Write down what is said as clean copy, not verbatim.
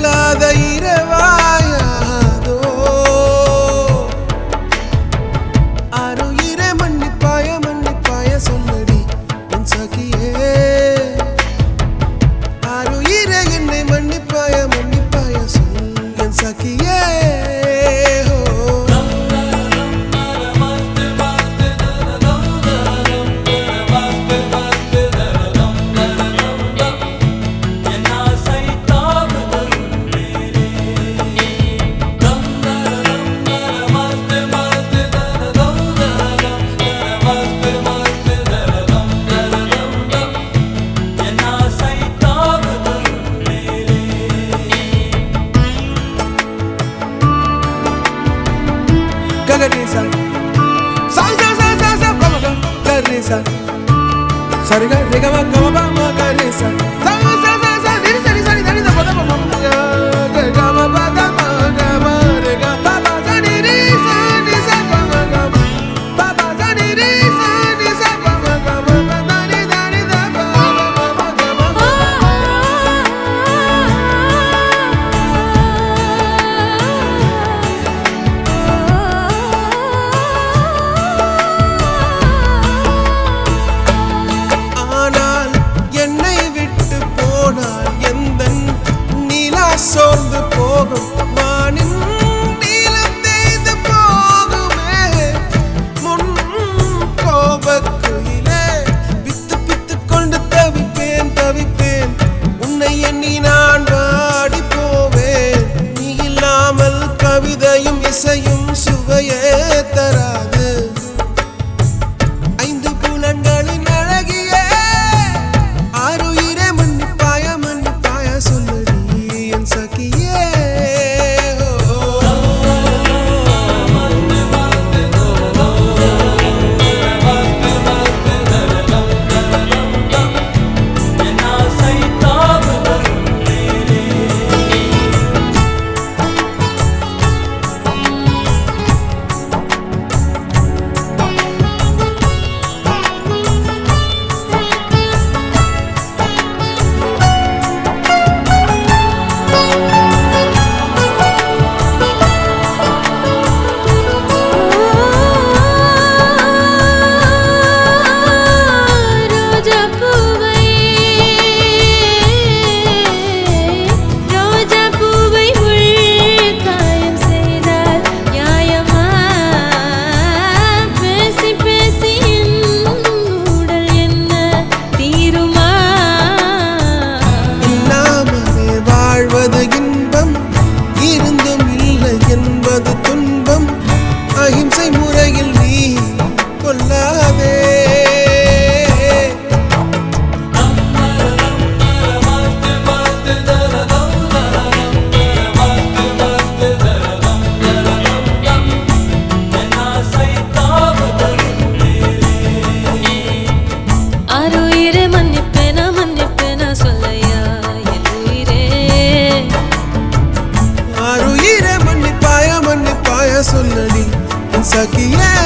இல்லாத இரவாயாதோ ஆருயிரே மன்னிப்பாய சொல்லடி என் சகியே ஆருயிரே என்னை மன்னிப்பாய சொல் என் சகியே Gagarisa, sa sa sa sa sa ba ma gagarisa, sariga riga ma ga ma ma gagarisa, sa sa sa sa diri sari sari diri da ba da ma ma ga ma ba da ma ga ma re ga ba ba sa diri sa ni sa ba ma ga ba ba sa diri sa ni sa ba ma ga ma ba da ni da ba ma ma ga ma சோர்ந்து போகும் வானின் நீலம் தேய்ந்து போகுமே முன் கோபக்குயிலே பித்து கொண்டு தவிப்பேன் உன்னை எண்ணி நான் வாடி போவேன் நீ இல்லாமல் கவிதையும் இசையும் சுவையே தராது ஐந்து புலன்களின் அழகியே ஆருயிரே மன்னிப்பாய சொல்லடி சகியே என்பது துன்பம் அஹிம்சை முறையில் நீ கொல்லாதே ஆருயிரே மன்னிப்பேனா சொல்லையா என் உயிரே ஆருயிரே மன்னிப்பாய சொல்லடி என் சகியே